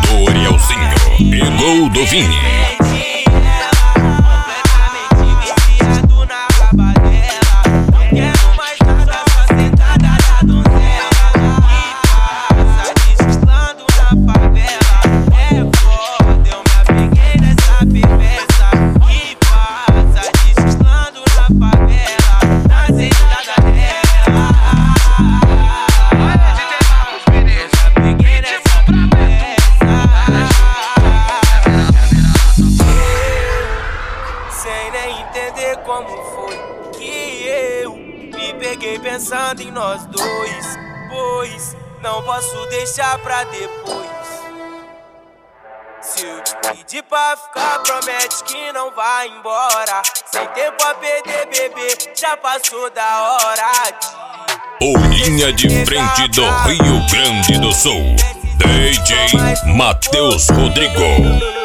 do Arielzinho e gol do Vini. Como foi que eu me peguei pensando em nós dois, pois não posso deixar pra depois. Se eu te pedir pra ficar, promete que não vai embora. Sem tempo a perder, bebê, já passou da hora de... O linha de frente do Rio Grande do Sul, DJ Matheus Rodrigo.